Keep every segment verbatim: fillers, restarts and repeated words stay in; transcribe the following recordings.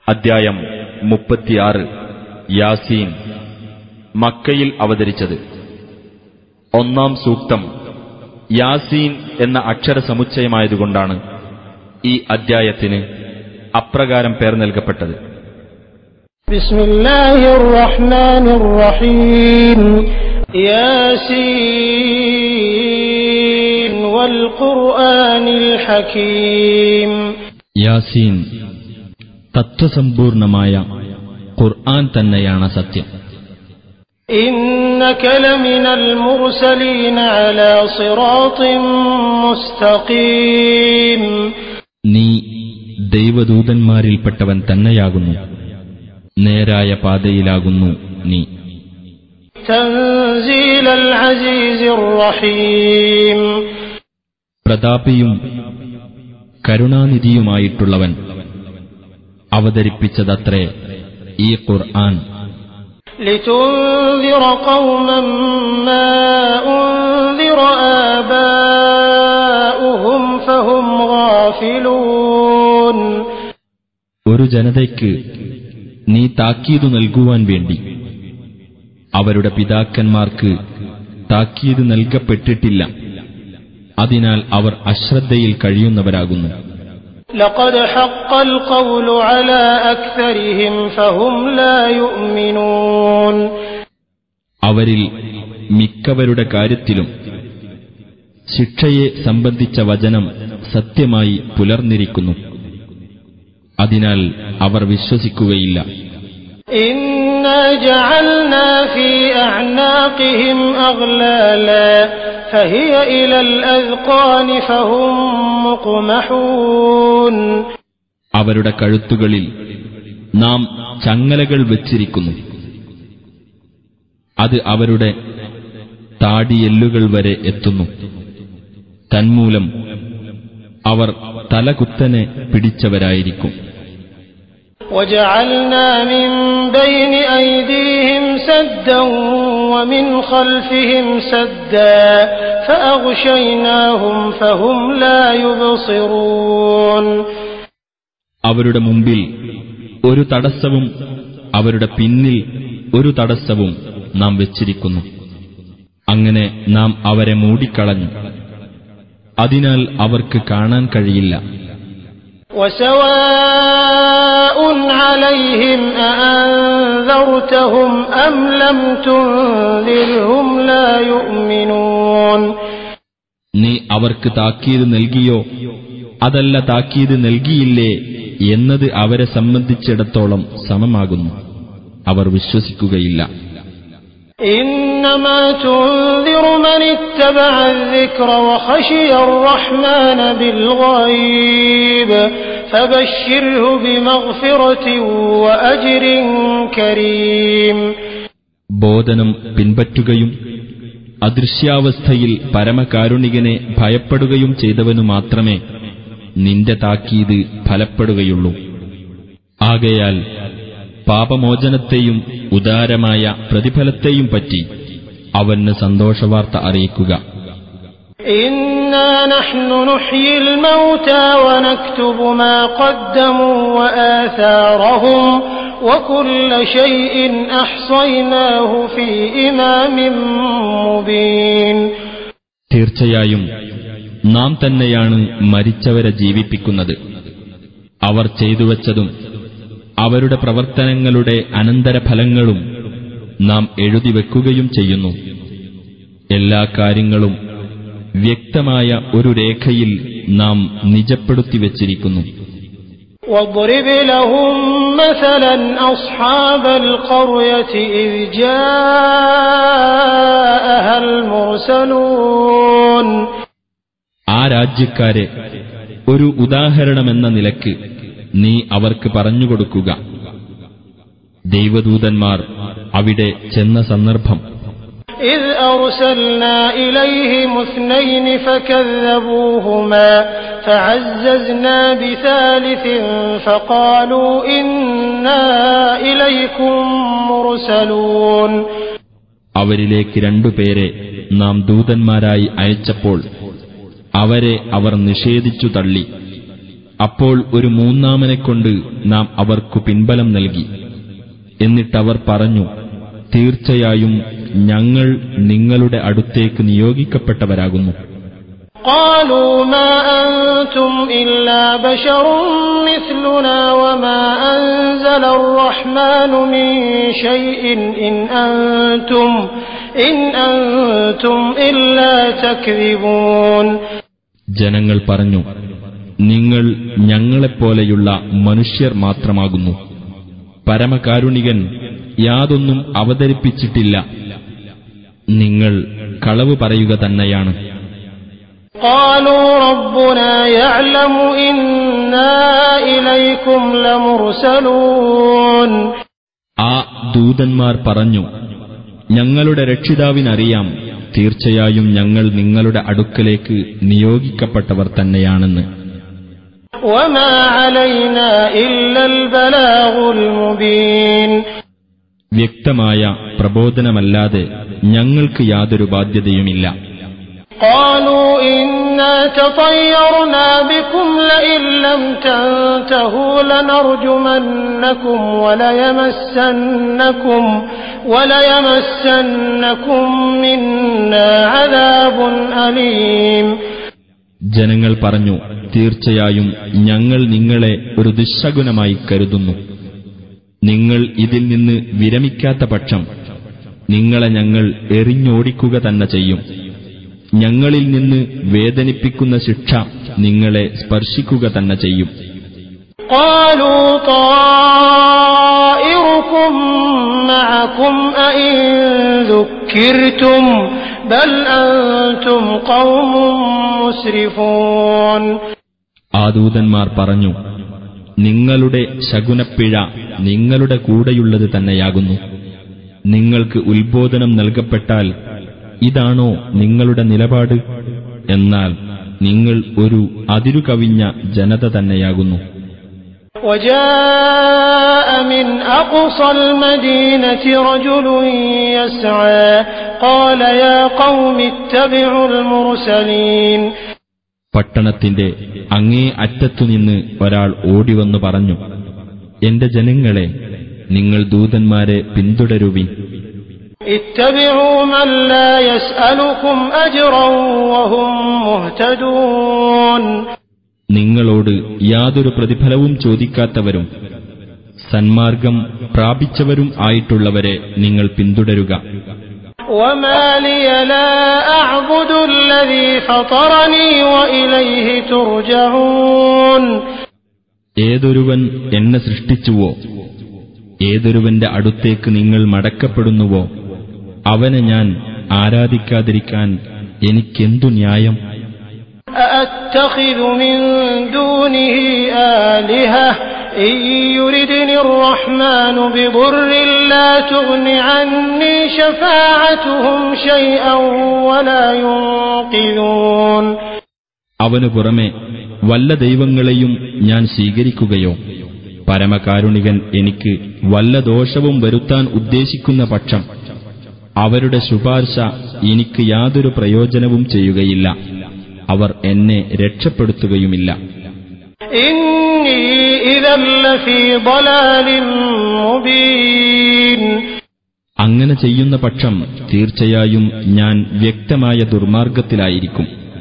അദ്ധ്യായം മുപ്പത്തിയാറ്. യാസീൻ. മക്കയിൽ അവതരിച്ചത്. ഒന്നാം സൂക്തം യാസീൻ എന്ന അക്ഷരസമുച്ചയമായതുകൊണ്ടാണ് ഈ അദ്ധ്യായത്തിന് അപ്രകാരം പേർ നൽകപ്പെട്ടത്. ബിസ്മില്ലാഹിർ റഹ്മാനിർ റഹീം. യാസീൻ വൽ ഖുർആനിൽ ഹകീം. യാസീൻ, തത്വസമ്പൂർണമായ ഖുർആൻ തന്നെയാണ് സത്യം. ഇന്നക ലമിനൽ മുർസലീന അലാ സിറാത്തിൻ മുസ്തഖീം. നീ ദൈവദൂതന്മാരിൽപ്പെട്ടവൻ തന്നെയാകുന്നു, നേരായ പാതയിലാകുന്നു നീ. തൻസീലൽ അസീസിർ റഹീം. പ്രതാപിയും കരുണാനിധിയുമായിട്ടുള്ളവൻ അവതരിപ്പിച്ചതത്രേ ഈ ഖുർആൻ. ലിതുൻദിറ ഖൗമൻ മാ ഉൻദിറ ആബാഉഹും ഫഹും ഗാഫിലൂൻ. ഒരു ജനതയ്ക്ക് നീ താക്കീതു നൽകുവാൻ വേണ്ടി അവരുടെ പിതാക്കന്മാർക്ക് താക്കീത് നൽകപ്പെട്ടിട്ടില്ല, അതിനാൽ അവർ അശ്രദ്ധയിൽ കഴിയുന്നവരാകുന്നു. ലഖദ് ഹഖ്ഖൽ ഖൗലു അലാ അക്സരിഹിം ഫഹും ലാ യുഅ്മിനൂൻ. അവരിൽ മിക്കവരുടെ കാര്യത്തിലും ശിക്ഷയെ സംബന്ധിച്ച വചനം സത്യമായി പുലർന്നിരിക്കുന്നു, അതിനാൽ അവർ വിശ്വസിക്കുകയില്ല. ഇന്നാ ജഅൽനാ ഫീ അഅ്നാഖിഹിം അഗ്ലാലാ ഫഹിയ ഇലൽ അദ്ഖാനി ഫഹും മുഖ്മഹൂൻ. അവരുടെ കഴുത്തുകളിൽ നാം ചങ്ങലകൾ വെച്ചിരിക്കുന്നു, അത് അവരുടെ താടിയെല്ലുകൾ വരെ എത്തുന്നു. തന്മൂലം അവർ തലകുത്തനെ പിടിച്ചവരായിരിക്കും. وجعلنا من بين أيديهم سدا ومن خلفهم سدا فأغشيناهم فهم لا يبصرون. അവരുടെ മുമ്പിൽ ഒരു തടസ്സവും അവരുടെ പിന്നിൽ ഒരു തടസ്സവും നാം വെച്ചിരിക്കുന്നു. അങ്ങനെ നാം അവരെ മൂടിക്കളഞ്ഞു, അതിനാൽ അവർക്ക് കാണാൻ കഴിയില്ല. وسواء عليهم أأنذرتهم أم لم تنذرهم لا يؤمنون. നീ അവർക്ക് താക്കീത് നൽകിയോ അതല്ല താക്കീത് നൽകിയില്ലേ എന്നത് അവരെ സംബന്ധിച്ചിടത്തോളം സമമാകുന്നു, അവർ വിശ്വസിക്കുകയില്ല. إنما تنذر من اتبع الذكر وخشي الرحمن بالغيب فبشره بمغفرة وأجر كريم. ബോധനം പിൻപറ്റുകയും അദൃശ്യാവസ്ഥയിൽ പരമകാരുണികനെ ഭയപ്പെടുകയും ചെയ്തവനു മാത്രമേ നിന്റെ താക്കീത് ഫലപ്പെടുകയുള്ളൂ. ആകയാൽ പാപമോചനത്തെയും ഉദാരമായ പ്രതിഫലത്തെയും പറ്റി അവന് സന്തോഷവാർത്ത അറിയിക്കുക. ഇന്നാ നഹ്നു നുഹ്യിൽ മൗതാ വനക്തുബു മാ ഖദ്ദമൂ വആസാറഹും വകുല്ല ശൈഇൻ അഹ്സൈനാഹു ഫീ ഇമാമിൻ മുബീൻ. തീർച്ചയായും നാം തന്നെയാണ് മരിച്ചവരെ ജീവിപ്പിക്കുന്നത്. അവർ ചെയ്തുവച്ചതും അവരുടെ പ്രവർത്തനങ്ങളുടെ അനന്തരഫലങ്ങളും നാം എഴുതിവെക്കുകയും ചെയ്യുന്നു. എല്ലാ കാര്യങ്ങളും വ്യക്തമായ ഒരു രേഖയിൽ നാം നിജപ്പെടുത്തിവെച്ചിരിക്കുന്നു. وَاضْرِبْ لَهُم مَّثَلًا أَصْحَابَ الْقَرْيَةِ إِذْ جَاءَهَا الْمُرْسَلُونَ. ആ രാജ്യക്കാരെ ഒരു ഉദാഹരണമെന്ന നിലക്ക് നീ അവർക്ക് പറഞ്ഞുകൊടുക്കുക. ദൈവദൂതന്മാർ അവിടെ ചെന്ന സന്ദർഭം. إِذْ أَرْسَلْنَا إِلَيْهِمُ اثْنَيْنِ فَكَذَّبُوهُمَا فَعَزَّزْنَا بِثَالِثٍ فَقَالُوا إِنَّا إِلَيْكُمْ مُرْسَلُونَ. അവരിലേക്ക് രണ്ടുപേരെ നാം ദൂതന്മാരായി അയച്ചപ്പോൾ അവരെ അവർ നിഷേധിച്ചു തള്ളി. അപ്പോൾ ഒരു മൂന്നാമനെക്കൊണ്ട് നാം അവർക്കു പിൻബലം നൽകി. എന്നിട്ടവർ പറഞ്ഞു, തീർച്ചയായും ഞങ്ങൾ നിങ്ങളുടെ അടുത്തേക്ക് നിയോഗിക്കപ്പെട്ടവരാകുന്നു. قالوا ما أنتم إلا بشر مثلنا وما أنزل الرحمن من شيء إن أنتم إن أنتم إلا تكذبون. ജനങ്ങൾ പറഞ്ഞു, നിങ്ങൾ ഞങ്ങളെപ്പോലെയുള്ള മനുഷ്യർ മാത്രമാകുന്നു. പരമകാരുണികൻ യാതൊന്നും അവതരിപ്പിച്ചിട്ടില്ല. നിങ്ങൾ കളവ് പറയുക തന്നെയാണ്. قالوا ربنا يعلم إنا إليكم لمرسلون. ആ ദൂതന്മാർ പറഞ്ഞു, ഞങ്ങളുടെ രക്ഷിതാവിനറിയാം, തീർച്ചയായും ഞങ്ങൾ നിങ്ങളുടെ അടുക്കലേക്ക് നിയോഗിക്കപ്പെട്ടവർ തന്നെയാണെന്ന്. وما علينا إلا البلاغ المبين. വ്യക്തമായ പ്രബോധനമല്ലാതെ ഞങ്ങൾക്ക് യാതൊരു ബാധ്യതയുമില്ല. قالوا إنا تطيرنا بكم لئن لم تنتهوا لنرجمنكم وليمسنكم وليمسنكم منا عذاب أليم. ജനങ്ങൾ പറഞ്ഞു, തീർച്ചയായും ഞങ്ങൾ നിങ്ങളെ ഒരു ദുശ്ശകുനമായി കരുതുന്നു. നിങ്ങൾ ഇതിൽ നിന്ന് വിരമിക്കാത്ത പക്ഷം നിങ്ങളെ ഞങ്ങൾ എറിഞ്ഞോടിക്കുക തന്നെ ചെയ്യും. ഞങ്ങളിൽ നിന്ന് വേദനിപ്പിക്കുന്ന ശിക്ഷ നിങ്ങളെ സ്പർശിക്കുക തന്നെ ചെയ്യും. قالوا طائركم معكم أئن ذكرتم بل أنتم قوم مسرفون. ആ ദൂതന്മാർ പറഞ്ഞു, നിങ്ങളുടെ ശകുനപ്പിഴ നിങ്ങളുടെ കൂടെയുള്ളത് തന്നെയാകുന്നു. നിങ്ങൾക്ക് ഉത്ബോധനം നൽകപ്പെട്ടാൽ ഇതാണോ നിങ്ങളുടെ നിലപാട്? എന്നാൽ നിങ്ങൾ ഒരു അതിരുകവിഞ്ഞ ജനത തന്നെയാകുന്നു. وجاء من أقصى المدينة رجل يسعى قال يا قوم اتبعوا المرسلين. പട്ടണത്തിന്റെ അങ്ങേ അറ്റത്തുനിന്ന് ഒരാൾ ഓടിവന്നു പറഞ്ഞു, എന്റെ ജനങ്ങളെ, നിങ്ങൾ ദൂതന്മാരെ പിന്തുടരുവിൻ. اتبعوا من لا يسألكم أجرا وهم مهتدون. നിങ്ങളോട് യാതൊരു പ്രതിഫലവും ചോദിക്കാത്തവരും സന്മാർഗം പ്രാപിച്ചവരും ആയിട്ടുള്ളവരെ നിങ്ങൾ പിന്തുടരുക. وما لي لا أعبد الذي فطرني وإليه ترجعون. ഏതൊരുവൻ എന്നെ സൃഷ്ടിച്ചുവോ, ഏതൊരുവന്റെ അടുത്തേക്ക് നിങ്ങൾ മടക്കപ്പെടുന്നുവോ, അവനെ ഞാൻ ആരാധിക്കാതിരിക്കാൻ എനിക്കെന്തു ന്യായം? أأتخذ من دونه آلهة إن يردني الرحمن بضر لا تغن عني شفاعتهم شيئا ولا ينقذون. അവനു പുറമെ വല്ല ദൈവങ്ങളെയും ഞാൻ സ്വീകരിക്കുകയോ, പരമകാരുണികൻ എനിക്ക് വല്ല ദോഷവും വരുത്താൻ ഉദ്ദേശിക്കുന്ന പക്ഷം അവരുടെ ശുപാർശ എനിക്ക് യാതൊരു പ്രയോജനവും ചെയ്യുകയില്ല. അവർ എന്നെ രക്ഷപ്പെടുത്തുകയുമില്ല. ഇന്നി ഇദൻ ലഫീ ളലാലിൻ മുബീൻ. അങ്ങനെ ചെയ്യുന്ന പക്ഷം തീർച്ചയായും ഞാൻ വ്യക്തമായ ദുർമാർഗത്തിലായിരിക്കും.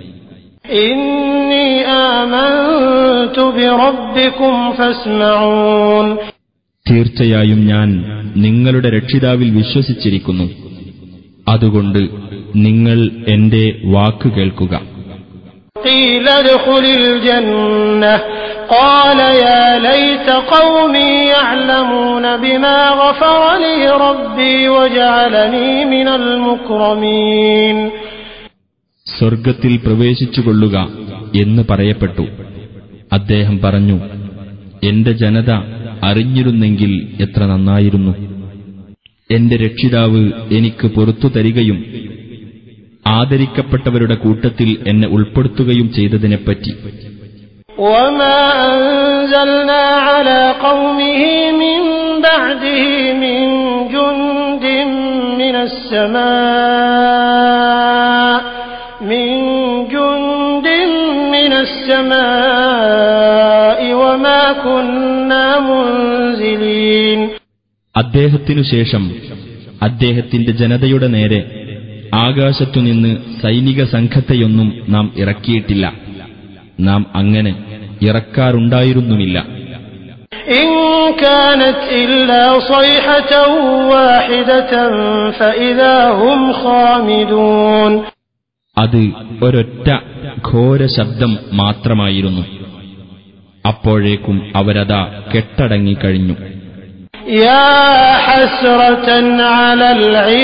ഇന്നി ആമൻതു ബിറബ്ബികും ഫസ്മഊൻ. തീർച്ചയായും ഞാൻ നിങ്ങളുടെ രക്ഷിതാവിൽ വിശ്വസിച്ചിരിക്കുന്നു, അതുകൊണ്ട് നിങ്ങൾ എന്റെ വാക്ക് കേൾക്കുക. ഖീല ദഖുലിൽ ജന്നഹ ഖാല യാ ലൈത ഖൗമി യഅലമൂന ബിമാ ഗഫറ ലി റബ്ബി വജഅലനി മിനൽ മുക്രമീൻ. സ്വർഗത്തിൽ പ്രവേശിച്ചുകൊള്ളുക എന്ന് പറയപ്പെട്ടു. അദ്ദേഹം പറഞ്ഞു, എന്റെ ജനത അറിഞ്ഞിരുന്നെങ്കിൽ എത്ര നന്നായിരുന്നു. എന്റെ രക്ഷിതാവ് എനിക്ക് പുറത്തു തരികയും ആദരിക്കപ്പെട്ടവരുടെ കൂട്ടത്തിൽ എന്നെ ഉൾപ്പെടുത്തുകയും ചെയ്തതിനെപ്പറ്റി. وما أنزلنا على قومه من بعده من جند من السماء من جند من السماء അദ്ദേഹത്തിനു ശേഷം അദ്ദേഹത്തിന്റെ ജനതയുടെ നേരെ ആകാശത്തുനിന്ന് സൈനിക സംഘത്തെയൊന്നും നാം ഇറക്കിയിട്ടില്ല. നാം അങ്ങനെ ഇറക്കാറുണ്ടായിരുന്നുമില്ല. ഇൻ കാനത് ഇല്ലാ സ്വൈഹതൻ വാഹിദതൻ ഫഇദാ ഹും ഖാമിദൂൻ. അത് ഒരൊറ്റ ഘോര ശബ്ദം മാത്രമായിരുന്നു. അപ്പോഴേക്കും അവരതാ കെട്ടടങ്ങിക്കഴിഞ്ഞു. യാ ഹസ്റതൻ അലൽ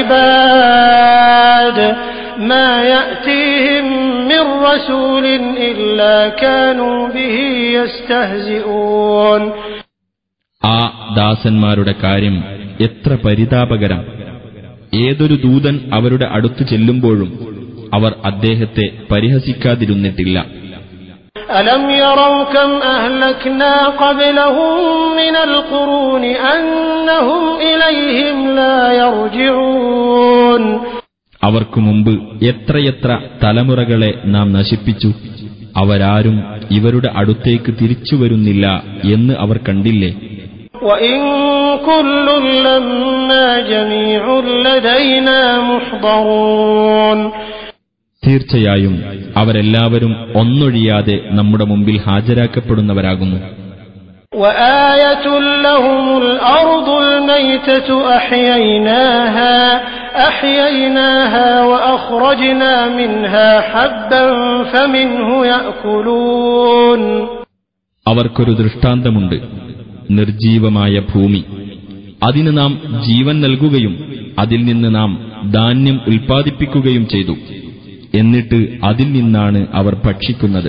ഇബാദ് മാ യഅതീഹിം മിർ റസൂലിൻ ഇല്ലാ കാനൂ ബിഹി യസ്തഹ്സിഊൻ. ആ ദാസന്മാരുടെ കാര്യം എത്ര പരിതാപകരം! ഏതൊരു ദൂതൻ അവരുടെ അടുത്തു ചെല്ലുമ്പോഴും അവർ അദ്ദേഹത്തെ പരിഹസിക്കാതിരുന്നിട്ടില്ല. അലം യറൗ കം അഹ്ലക്നാ ഖബ്ലഹും മിനൽ ഖുറൂനി അന്നഹും ഇലൈഹിം ലാ യർജിഊൻ. അവർക്കു മുമ്പ് എത്രയെത്ര തലമുറകളെ നാം നശിപ്പിച്ചു, അവരാരും ഇവരുടെ അടുത്തേക്ക് തിരിച്ചു വരുന്നില്ല എന്ന് അവർ കണ്ടില്ലേ? വഇൻ കുല്ലുൻ ലമ്മാ ജമീഉൻ ലദൈനാ മുഹ്ദറൂൻ. തീർച്ചയായും അവരെല്ലാവരും ഒന്നൊഴിയാതെ നമ്മുടെ മുമ്പിൽ ഹാജരാക്കപ്പെടുന്നവരാകുന്നു. വആയതുൽ ലഹുമുൽ അർദുൽ മൈതതു അഹ്യൈനാഹാ അഹ്യൈനാഹാ വഅഖ്റജ്നാ മിൻഹാ ഹബ്ബൻ ഫമിൻഹു യഅകുലൂൻ. അവർക്കൊരു ദൃഷ്ടാന്തമുണ്ട്. നിർജീവമായ ഭൂമി, അതിന് നാം ജീവൻ നൽകുകയും അതിൽ നിന്ന് നാം ധാന്യം ഉൽപ്പാദിപ്പിക്കുകയും ചെയ്തു. എന്നിട്ട് അതിൽ നിന്നാണ് അവർ ഭക്ഷിക്കുന്നത്.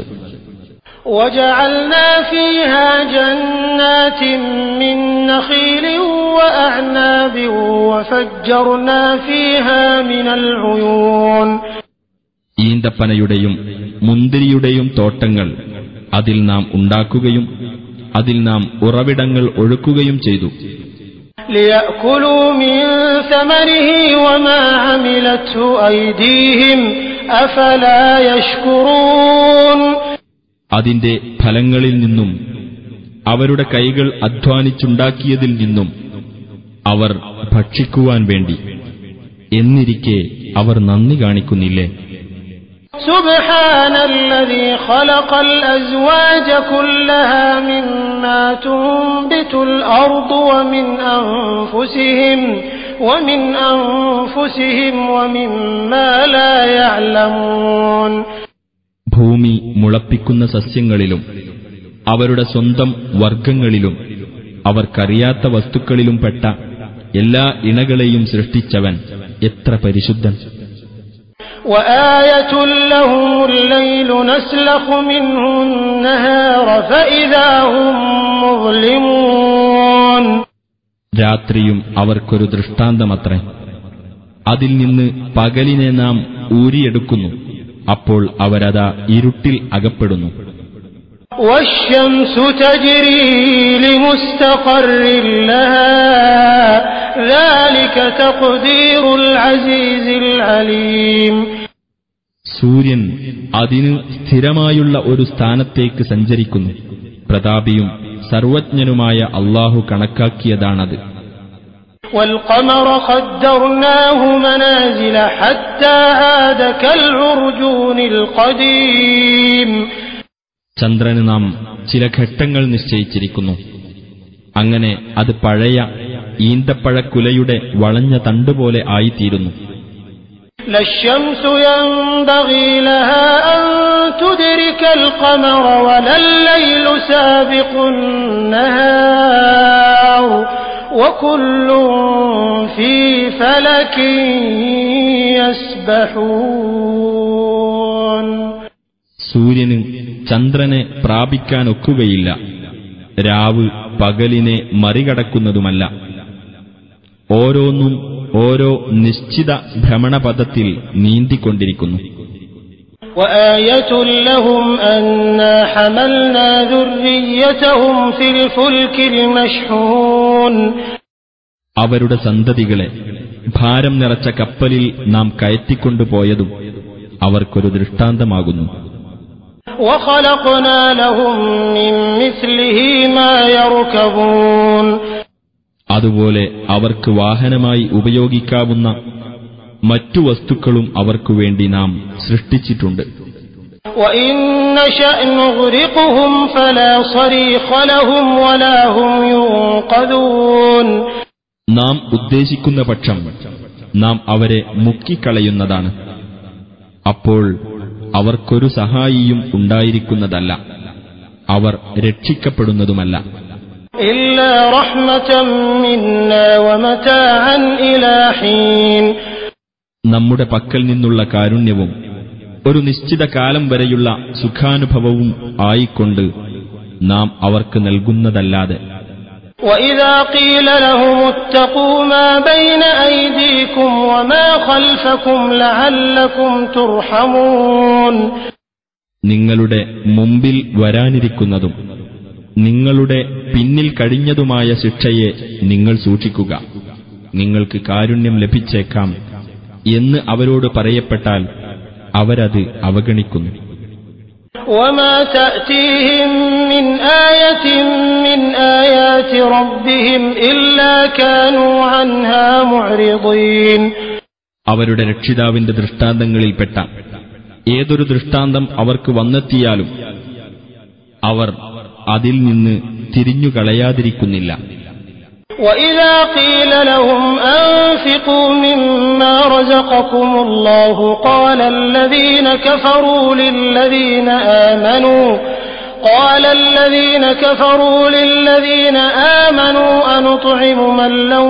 وجعلنا فيها جنات من نخيل وأعناب وفجرنا فيها من العيون. ഈന്തപ്പനയുടെയും മുന്തിരിയുടെയും തോട്ടങ്ങൾ അതിൽ നാം ഉണ്ടാക്കുകയും അതിൽ നാം ഉറവിടങ്ങൾ ഒഴുക്കുകയും ചെയ്തു. ليأكلوا من ثمره وما عملته أيديهم أفلا يشكرون. അതിന്റെ ഫലങ്ങളിൽ നിന്നും അവരുടെ കൈകൾ അധ്വാനിച്ചുണ്ടാക്കിയതിൽ നിന്നും അവർ ഭക്ഷിക്കുവാൻ വേണ്ടി എന്നിരിക്കെ അവർ നന്ദി കാണിക്കുന്നില്ലേ? സുബ്ഹാനല്ലദീ ഖലഖൽ അസ്വാജ കുല്ലഹാ മിമ്മാ തുൻബിതുൽ അർദു വമിൻ അൻഫുസിഹിം വമിൻ അൻഫുസിഹിം വമിമ്മാ ലാ യഅലമൂൻ. ഭൂമി മുളപ്പിക്കുന്ന സസ്യങ്ങളിലും അവരുടെ സ്വന്തം വർഗങ്ങളിലും അവർക്കറിയാത്ത വസ്തുക്കളിലും പെട്ട എല്ലാ ഇണകളെയും സൃഷ്ടിച്ചവൻ എത്ര പരിശുദ്ധൻ! وآية لهم الليل نسلخ منه النهار فإذا هم مظلمون. രാത്രിയും അവർക്കൊരു ദൃഷ്ടാന്തമത്രേ. അതിൽ നിന്ന് പകലിനെ നാം ഊരിയെടുക്കുന്നു. അപ്പോൾ അവരതാ ഇരുട്ടിൽ അകപ്പെടുന്നു. والشمس تجري لمستقر لها ذلك تقدير العزيز العليم. സൂര്യൻ അതിന് സ്ഥിരമായുള്ള ഒരു സ്ഥാനത്തേക്ക് സഞ്ചരിക്കുന്നു. പ്രതാപിയും സർവജ്ഞനുമായ അല്ലാഹു കണക്കാക്കിയതാണത്. والقمر قدرناه منازل حتى عاد كالعرجون القديم. ചന്ദ്രന് നാം ചില ഘട്ടങ്ങൾ നിശ്ചയിച്ചിരിക്കുന്നു. അങ്ങനെ അത് പഴയ ഈന്തപ്പഴക്കുലയുടെ വളഞ്ഞ തണ്ടുപോലെ ആയിത്തീരുന്നു. للشمس ينبغي لها أن تدرك القمر ولا الليل سابق النهار وكل في فلك يسبحون. സൂര്യന് ചന്ദ്രനെ പ്രാപിക്കാനൊക്കുകയില്ല. രാവ് പകലിനെ മറികടക്കുന്നതുമല്ല. ഓരോന്നും ഓരോ നിശ്ചിത ഭ്രമണപഥത്തിൽ നീന്തിക്കൊണ്ടിരിക്കുന്നു. وآية لهم أنا حملنا ذريتهم في الفلك المشحون. അവരുടെ സന്തതികളെ ഭാരം നിറച്ച കപ്പലിൽ നാം കയറ്റിക്കൊണ്ടുപോയതും അവർക്കൊരു ദൃഷ്ടാന്തമാകുന്നു. وخلقنا لهم من مثله ما يركبون. അതുപോലെ അവർക്ക് വാഹനമായി ഉപയോഗിക്കാവുന്ന മറ്റു വസ്തുക്കളും അവർക്കുവേണ്ടി നാം സൃഷ്ടിച്ചിട്ടുണ്ട്. وَإِن نَّشَأْ نُغْرِقْهُمْ فَلَا صَرِيخَ لَهُمْ وَلَا هُمْ يُنقَذُونَ. നാം ഉദ്ദേശിക്കുന്ന പക്ഷം നാം അവരെ മുക്കിക്കളയുന്നതാണ്. അപ്പോൾ അവർക്കൊരു സഹായിയും ഉണ്ടായിരിക്കുന്നതല്ല, അവർ രക്ഷിക്കപ്പെടുന്നതുമല്ല. إِلَّا رَحْمَةً مِّنَّا وَمَتَاعًا إِلَىٰ حِينٍ. നമ്മുടെ പക്കൽ നിന്നുള്ള കാരുണ്യവും ഒരു നിശ്ചിത കാലം വരെയുള്ള സുഖാനുഭവവും ആയിക്കൊണ്ട് നാം അവർക്ക് നൽകുന്നതല്ലാതെ. وَإِذَا قِيلَ لَهُمُ اتَّقُوا مَا بَيْنَ أَيْدِيكُمْ وَمَا خَلْفَكُمْ لَعَلَّكُمْ تُرْحَمُونَ. നിങ്ങളുടെ മുമ്പിൽ വരാനിരിക്കുന്നതും നിങ്ങളുടെ പിന്നിൽ കഴിഞ്ഞതുമായ ശിക്ഷയെ നിങ്ങൾ സൂക്ഷിക്കുക, നിങ്ങൾക്ക് കാരുണ്യം ലഭിച്ചേക്കാം എന്ന് അവരോട് പറയപ്പെട്ടാൽ അവരത് അവഗണിക്കുന്നു. وَمَا تَأْتِيهِم مِّنْ آيَةٍ مِّنْ آيَاتِ رَبِّهِمْ إِلَّا كَانُوا عَنْهَا مُعْرِضِينَ. അവരുടെ രക്ഷിതാവിന്റെ ദൃഷ്ടാന്തങ്ങളിൽപ്പെട്ട ഏതൊരു ദൃഷ്ടാന്തം അവർക്ക് വന്നെത്തിയാലും അവർ അതിൽ നിന്ന് തിരിഞ്ഞുകളയാതിരിക്കുന്നില്ല. وَإِذَا قِيلَ لَهُمْ أَنفِقُوا مِمَّا رَزَقَكُمُ اللَّهُ قَالَ الَّذِينَ كَفَرُوا لِلَّذِينَ آمَنُوا قَالَ الَّذِينَ كَفَرُوا لِلَّذِينَ آمَنُوا أَنُطْعِمُ مَن لَّوْ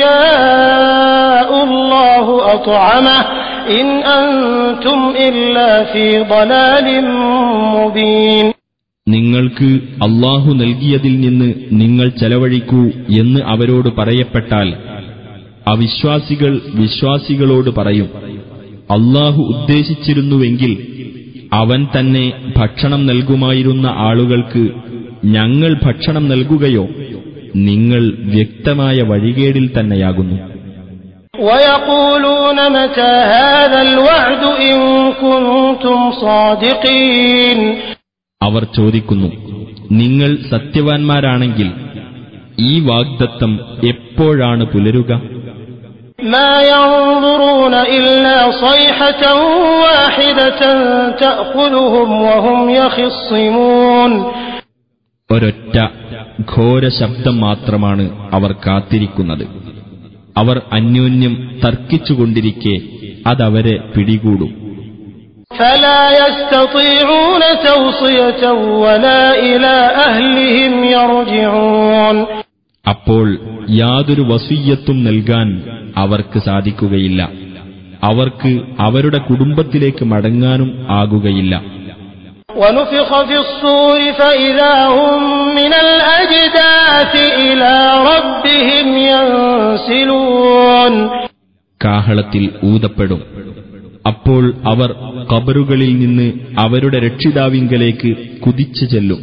يَشَاءُ اللَّهُ أَطْعَمَهُ إِنْ أَنتُمْ إِلَّا فِي ضَلَالٍ مُّبِينٍ. നിങ്ങൾക്ക് അല്ലാഹു നൽകിയതിൽ നിന്ന് നിങ്ങൾ ചെലവഴിക്കൂ എന്ന് അവരോട് പറയപ്പെട്ടാൽ അവിശ്വാസികൾ വിശ്വാസികളോട് പറയും, അല്ലാഹു ഉദ്ദേശിച്ചിരുന്നുവെങ്കിൽ അവൻ തന്നെ ഭക്ഷണം നൽകുമായിരുന്ന ആളുകൾക്ക് ഞങ്ങൾ ഭക്ഷണം നൽകുകയോ, നിങ്ങൾ വ്യക്തമായ വഴികേടിൽ തന്നെയാകുന്നു. وَيَقُولُونَ مَتَى هَذَا الْوَعْدُ إِن كُنتُمْ صَادِقِينَ. അവർ ചോദിക്കുന്നു, നിങ്ങൾ സത്യവാൻമാരാണെങ്കിൽ ഈ വാഗ്ദത്തം എപ്പോഴാണ് പുലരുക? മാ യൻദുറൂന ഇല്ലാ സൈഹതൻ വാഹിദതൻ തഅഖുലുഹും വഹും യഖിസ്സമൂൻ. ഒരൊറ്റ ഘോര ശബ്ദം മാത്രമാണ് അവർ കാത്തിരിക്കുന്നത്. അവർ അന്യോന്യം തർക്കിച്ചുകൊണ്ടിരിക്കെ അതവരെ പിടികൂടും. فلا يستطيعون توصية ولا إلى أهلهم يرجعون. അപ്പോൾ യാതൊരു വസിയ്യത്തും നൽകാൻ അവർക്ക് സാധിക്കുകയില്ല, അവർക്ക് അവരുടെ കുടുംബത്തിലേക്ക് മടങ്ങാനും ആകുകയില്ല. ونفخ في الصور فإذا هم من الأجداث إلى ربهم ينسلون. കാഹളത്തിൽ ഊതപ്പെടും, അപ്പോൾ അവർ ഖബറുകളിൽ നിന്ന് അവരുടെ രക്ഷിതാവിങ്കലേക്ക് കുതിച്ചു ചെല്ലും.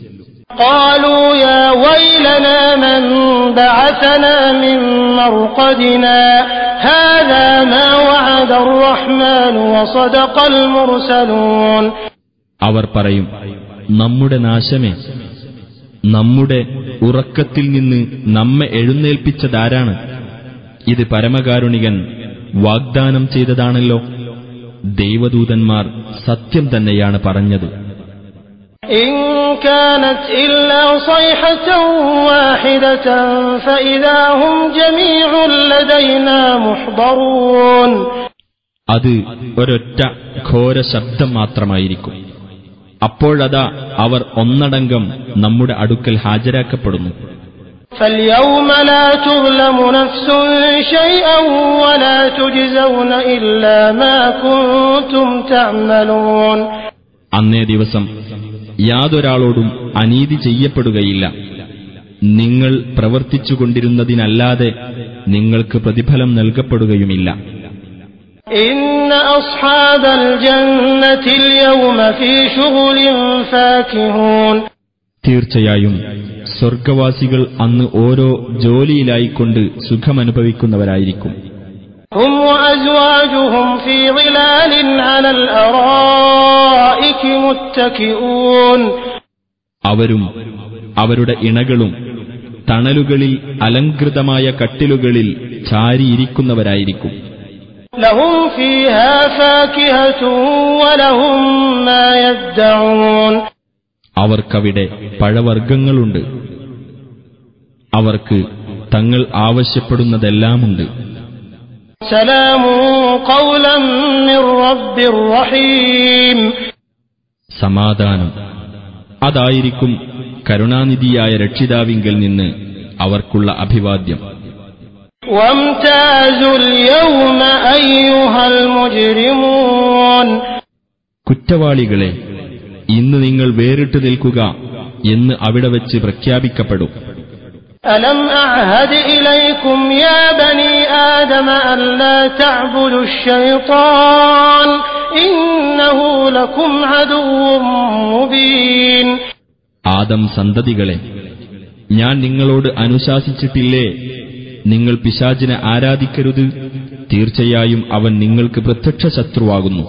قالوا يا ويلنا من بعثنا من مرقدنا هذا ما وعد الرحمن وصدق المرسلون. അവർ പറയും, നമ്മുടെ നാശമേ, നമ്മുടെ ഉറക്കത്തിൽ നിന്ന് നമ്മെ എഴുന്നേൽപ്പിച്ചതാരാണ്? ഇത് പരമകാരുണികൻ വാഗ്ദാനം ചെയ്തതാണല്ലോ. ദൈവദൂതന്മാർ സത്യം തന്നെയാണ് പറഞ്ഞത്. ഇൻ കാനത് ഇല്ലാ സൈഹതൻ വാഹിദതൻ ഫഇദാ ഹും ജമീഉൻ ലദൈനാ മുഹ്ദറൂൻ. അത് ഒരൊറ്റ ഘോര ശബ്ദം മാത്രമായിരിക്കും. അപ്പോഴതാ അവർ ഒന്നടങ്കം നമ്മുടെ അടുക്കൽ ഹാജരാക്കപ്പെടുന്നു. فاليوم لا تظلم نفس شيئا ولا تجزون إلا ما كنتم تعملون. അന്നേ ദിവസം യാതൊരാളോടും അനീതി ചെയ്യപ്പെടുകയില്ല. നിങ്ങൾ പ്രവർത്തിച്ചുകൊണ്ടിരുന്നതിനല്ലാതെ നിങ്ങൾക്ക് പ്രതിഫലം നൽകപ്പെടുകയുമില്ല. إن أصحاب الجنة اليوم في شغل فاكهون. തീർച്ചയായും സ്വർഗവാസികൾ അന്ന് ഓരോ ജോലിയിലായിക്കൊണ്ട് സുഖമനുഭവിക്കുന്നവരായിരിക്കും. هم وأزواجهم في ظلال على الأرائك متكئون. അവരും അവരുടെ ഇണകളും തണലുകളിൽ അലങ്കൃതമായ കട്ടിലുകളിൽ ചാരിയിരിക്കുന്നവരായിരിക്കും. ലഹും ഫീഹാ ഫാകിഹതു വലഹും മാ യദ്ദഊൻ. അവർക്കവിടെ പഴവർഗ്ഗങ്ങളുണ്ട്, അവർക്ക് തങ്ങൾ ആവശ്യപ്പെടുന്നതെല്ലാമുണ്ട്. സലാമു ഖൗലൻ മിർ റബ്ബിർ റഹീം. സമാധാനം, അതായിരിക്കും കരുണാനിധിയായ രക്ഷിതാവിങ്കൽ നിന്ന് അവർക്കുള്ള അഭിവാദ്യം. വംതാസുൽ യൗമ അയ്യുഹൽ മുജ്രിമൂൻ. കുറ്റവാളികളെ, ഇന്ന് നിങ്ങൾ വേറിട്ട് നിൽക്കുക എന്ന് അവിടെ വെച്ച് പ്രഖ്യാപിക്കപ്പെടും. അലം അഅഹദ് ഇലൈക്കും യാ ബനി ആദമ അല്ലാ തഅബുദു ശൈത്താൻ ഇന്നഹു ലക്കും അദുവ്വുൻ മുബീൻ. ആദം സന്തതികളെ, ഞാൻ നിങ്ങളോട് അനുശാസിച്ചിട്ടില്ലേ, നിങ്ങൾ പിശാചിനെ ആരാധിക്കരുത്, തീർച്ചയായും അവൻ നിങ്ങൾക്ക് പ്രത്യക്ഷ ശത്രുവാകുന്നു.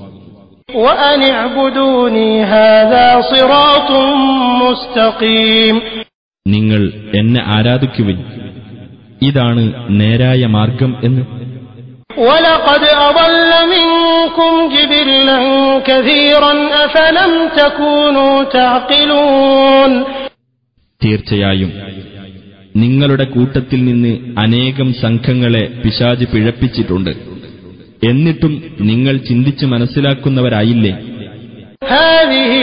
വഅൻ ഇഅ്ബുദൂനി ഹാദാ സിറാത്തുൻ മുസ്തഖീം. നിങ്ങൾ എന്നെ ആരാധിക്കുവിൻ, ഇതാണ് നേരായ മാർഗം എന്ന്. വലഖദ് അദല്ല മിൻകും ജിബില്ലൻ കസീറൻ അഫലം തകൂനൂ തഅഖിലൂൻ. തീർച്ചയായും നിങ്ങളുടെ കൂട്ടത്തിൽ നിന്ന് അനേകം സംഘങ്ങളെ പിശാച് പിഴപ്പിച്ചിട്ടുണ്ട്, എന്നിട്ടും നിങ്ങൾ ചിന്തിച്ച് മനസ്സിലാക്കുന്നവരായില്ലേ? ഹാദിഹി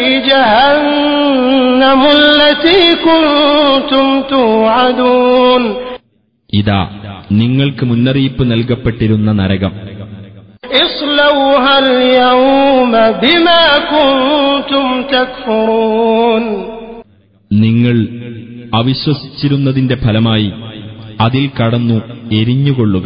ജഹന്നമു അല്ലതീ കുൻതും തുഅദൂൻ. ഇതാ നിങ്ങൾക്ക് മുന്നറിയിപ്പ് നൽകപ്പെട്ടിരുന്ന നരകം. ഇസ്ലൗഹൽ യൗമ ബിമാ കുൻതും തക്ഫുറൂൻ. നിങ്ങൾ അവിശ്വസിച്ചിരുന്നതിന്റെ ഫലമായി അതിൽ കടന്നു എരിഞ്ഞുകൊള്ളുക.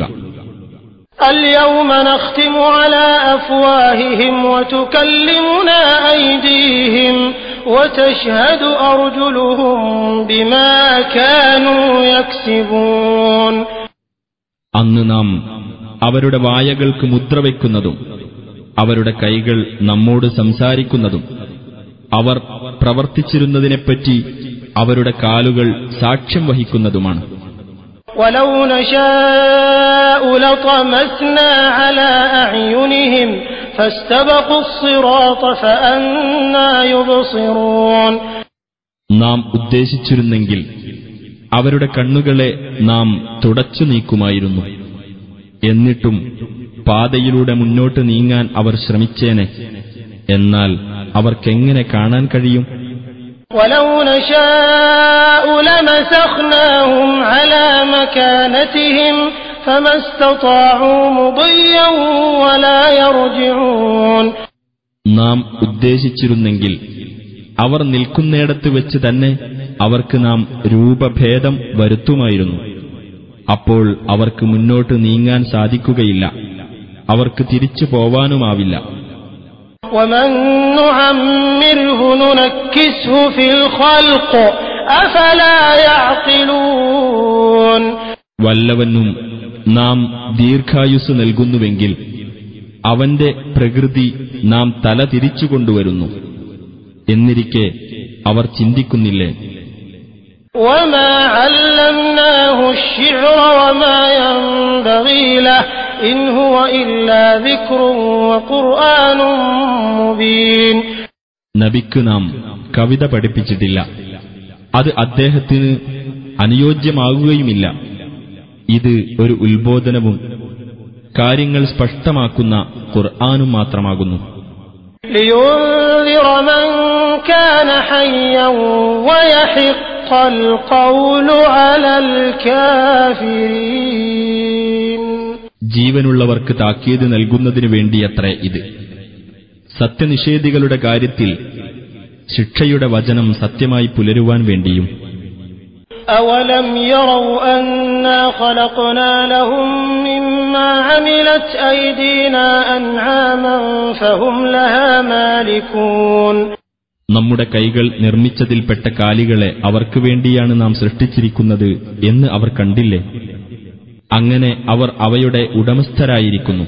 اليوم نختم على أفواههم وتكلمنا أيديهم وتشهد أرجلهم بما كانوا يكسبون. അന്ന് നാം അവരുടെ വായകൾക്ക് മുദ്ര വയ്ക്കുന്നതും അവരുടെ കൈകൾ നമ്മോട് സംസാരിക്കുന്നതും അവർ പ്രവർത്തിച്ചിരുന്നതിനെപ്പറ്റി അവരുടെ കാലുകൾ സാക്ഷ്യം വഹിക്കുന്നതുമാണ്. ولو نشاء لطمسنا على أعينهم فاستبقوا الصراط فأنى يبصرون. നാം ഉദ്ദേശിച്ചിരുന്നെങ്കിൽ അവരുടെ കണ്ണുകളെ നാം തുടച്ചു നീക്കുമായിരുന്നു. എന്നിട്ടും പാതയിലൂടെ മുന്നോട്ട് നീങ്ങാൻ അവർ ശ്രമിച്ചേനെ, എന്നാൽ അവർക്കെങ്ങനെ കാണാൻ കഴിയും? ولو نشاء لمسخناهم على مكانتهم فما استطاعوا مضيا ولا يرجعون. നാം ഉദ്ദേശിച്ചിരുന്നെങ്കിൽ അവർ നിൽക്കുന്നിടത്ത് വെച്ച് തന്നെ അവർക്ക് നാം രൂപഭേദം വരുത്തുമായിരുന്നു. അപ്പോൾ അവർക്ക് മുന്നോട്ട് നീങ്ങാൻ സാധിക്കുകയില്ല, അവർക്ക് തിരിച്ചു പോവാനുമാവില്ല. ومن نعمره ننكسه في الخلق أفلا يعقلون. വല്ലവനും നാം ദീർഘായുസ് നൽകുന്നുവെങ്കിൽ അവന്റെ പ്രകൃതി നാം തല തിരിച്ചുകൊണ്ടുവരുന്നു. എന്നിരിക്കെ അവർ ചിന്തിക്കുന്നില്ലേ? وما علمناه الشعر وما ينبغي له إن هو إلا ذكر وقرآن مبين. നബിക്ക് നാം കവിത പഠിപ്പിച്ചിട്ടില്ല, അത് അദ്ദേഹത്തിന് അനുയോജ്യമാകുകയുമില്ല. ഇത് ഒരു ഉത്ബോധനവും കാര്യങ്ങൾ സ്പഷ്ടമാക്കുന്ന ഖുർആനും മാത്രമാകുന്നു. لينذر من كان حيا ويحق القول على الكافرين. ജീവനുള്ളവർക്ക് താക്കീത് നൽകുന്നതിനു വേണ്ടിയത്രേ ഇത്. സത്യനിഷേധികളുടെ കാര്യത്തിൽ ശിക്ഷയുടെ വചനം സത്യമായി പുലരുവാൻ വേണ്ടിയും. أولم يروا أنا خلقنا لهم مما عملت أيدينا أنعاما فهم لها مالكون. നമ്മുടെ കൈകൾ നിർമ്മിച്ചതിൽപ്പെട്ട കാലികളെ അവർക്ക് വേണ്ടിയാണ് നാം സൃഷ്ടിച്ചിരിക്കുന്നത് എന്ന് അവർ കണ്ടില്ലേ? അങ്ങനെ അവർ അവയുടെ ഉടമസ്ഥരായിരിക്കുന്നു.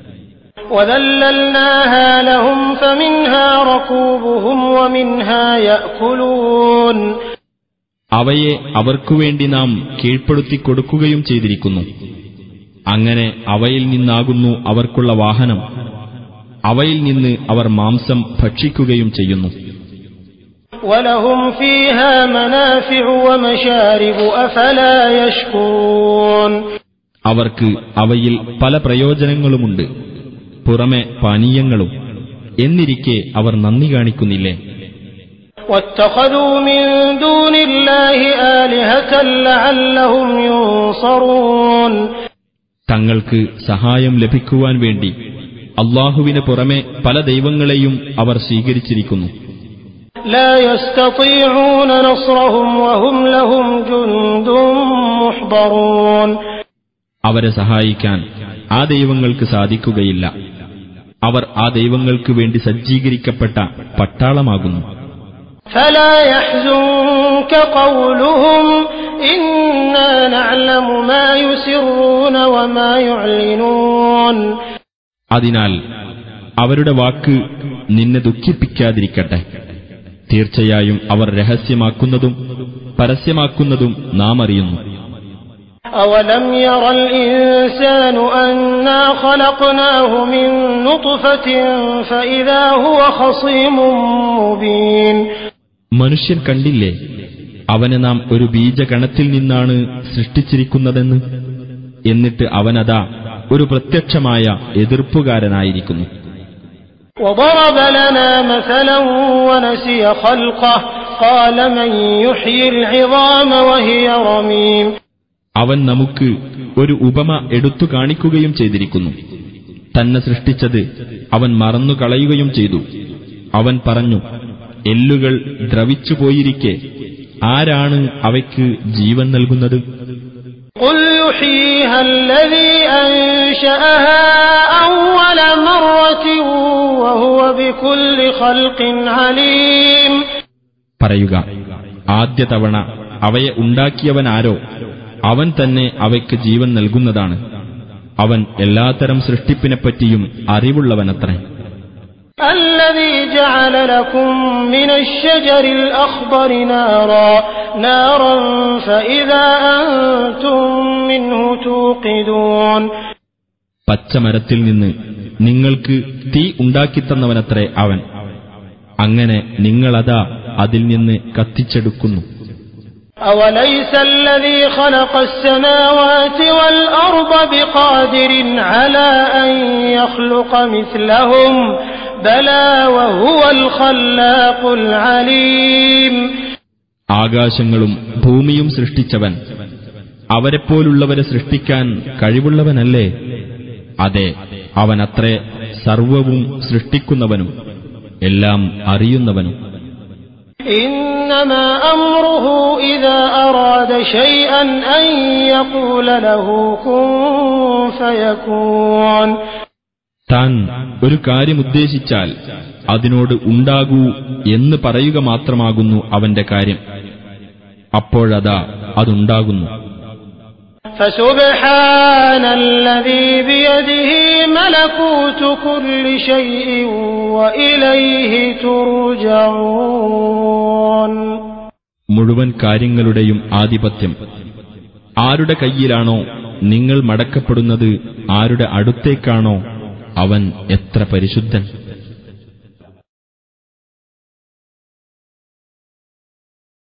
وذللناها لهم فمنها ركوبهم ومنها يأكلون. അവയെ അവർക്കുവേണ്ടി നാം കീഴ്പ്പെടുത്തിക്കൊടുക്കുകയും ചെയ്തിരിക്കുന്നു. അങ്ങനെ അവയിൽ നിന്നാകുന്നു അവർക്കുള്ള വാഹനം, അവയിൽ നിന്ന് അവർ മാംസം ഭക്ഷിക്കുകയും ചെയ്യുന്നു. വലഹും ഫീഹാ മനാഫിഉ വമശാരിബു അഫലാ യശ്കൂൻ. അവർക്ക് അവയിൽ പല പ്രയോജനങ്ങളുമുണ്ട്, പുറമെ പാനീയങ്ങളും. എന്നിരിക്കെ അവർ നന്ദി കാണിക്കുന്നില്ലേ? വത്തഖദൂ മിൻ ദൂനില്ലാഹി ആലിഹതൻ ലഅല്ലഹും യുൻസറൂൻ. തങ്ങൾക്ക് സഹായം ലഭിക്കുവാൻ വേണ്ടി അല്ലാഹുവിന് പുറമെ പല ദൈവങ്ങളെയും അവർ സ്വീകരിച്ചിരിക്കുന്നു. ലാ യസ്തതീഊന നസ്റഹും വഹും ലഹും ജുൻദും മുഹ്ദറൂൻ. അവരെ സഹായിക്കാൻ ആ ദൈവങ്ങൾക്ക് സാധിക്കുകയില്ല. അവർ ആ ദൈവങ്ങൾക്ക് വേണ്ടി സജ്ജീകരിക്കപ്പെട്ട പട്ടാളമാകുന്നു. فلا يحزنك قولهم إنا نعلم ما يسرون وما يعلنون. അതിനാൽ അവരുടെ വാക്ക് നിന്നെ ദുഃഖിപ്പിക്കാതിരിക്കട്ടെ. തീർച്ചയായും അവർ രഹസ്യമാക്കുന്നതും പരസ്യമാക്കുന്നതും നാം അറിയുന്നു. أولم ير الإنسان أنا خلقناه من نطفة فإذا هو خصيم مبين. മനുഷ്യൻ കണ്ടില്ലേ അവനെ നാം ഒരു ബീജഗണത്തിൽ നിന്നാണ് സൃഷ്ടിച്ചിരിക്കുന്നതെന്ന്? എന്നിട്ട് അവനതാ ഒരു പ്രത്യക്ഷമായ എതിർപ്പുകാരനായിരിക്കുന്നു. وضرب لنا مثلا ونسي خلقه قال من يحيي العظام وهي رميم. അവൻ നമുക്ക് ഒരു ഉപമ എടുത്തു കാണിക്കുകയും ചെയ്തിരിക്കുന്നു. തന്നെ സൃഷ്ടിച്ചത് അവൻ മറന്നുകളയുകയും ചെയ്തു. അവൻ പറഞ്ഞു, എല്ലുകൾ ദ്രവിച്ചുപോയിരിക്കെ ആരാണ് അവയ്ക്ക് ജീവൻ നൽകുന്നത്? قل يحييها الذي أنشأها أول مرة وهو بكل خلق عليم. പറയുക, ആദ്യ തവണ അവയെ ഉണ്ടാക്കിയവനാരോ അവൻ തന്നെ അവയ്ക്ക് ജീവൻ നൽകുന്നതാണ്. അവൻ എല്ലാത്തരം സൃഷ്ടിപ്പിനെപ്പറ്റിയും അറിവുള്ളവനത്രേ. الذي جعل لكم من الشجر الأخضر نارا نارا فإذا أنتم منه توقدون. പച്ചമരത്തിൽ നിന്ന് നിങ്ങൾക്ക് തീ ഉണ്ടാക്കിത്തന്നവനത്രേ അവൻ. അങ്ങനെ നിങ്ങളതാ അതിൽ നിന്ന് കത്തിച്ചെടുക്കുന്നു. أوليس الذي خلق السماوات والأرض بقادر على أن يخلق مثلهم بلى وهو الخلاق العليم. ആകാശങ്ങളും ഭൂമിയും സൃഷ്ടിച്ചവൻ അവരെപ്പോലുള്ളവരെ സൃഷ്ടിക്കാൻ കഴിവുള്ളവനല്ലേ? അതെ, അവനത്രേ സർവവും സൃഷ്ടിക്കുന്നവനും എല്ലാം അറിയുന്നവനും. إنما أمره إذا أراد شيئا أن يقول له كن فيكون. താൻ ഒരു കാര്യം ഉദ്ദേശിച്ചാൽ അതിനോട് ഉണ്ടാകൂ എന്ന് പറയുക മാത്രമാകുന്നു അവന്റെ കാര്യം. അപ്പോഴതാ അതുണ്ടാകുന്നു. فسبحان الذي بيده ملكوت كل شيء وإليه ترجعون. മുഴുവൻ കാര്യങ്ങളുടെയും ആധിപത്യം ആരുടെ കയ്യിലാണോ നിങ്ങൾ മടക്കപ്പെടുന്നത്, ആരുടെ അടുത്തേക്കാണോ അവൻ എത്ര പരിശുദ്ധൻ.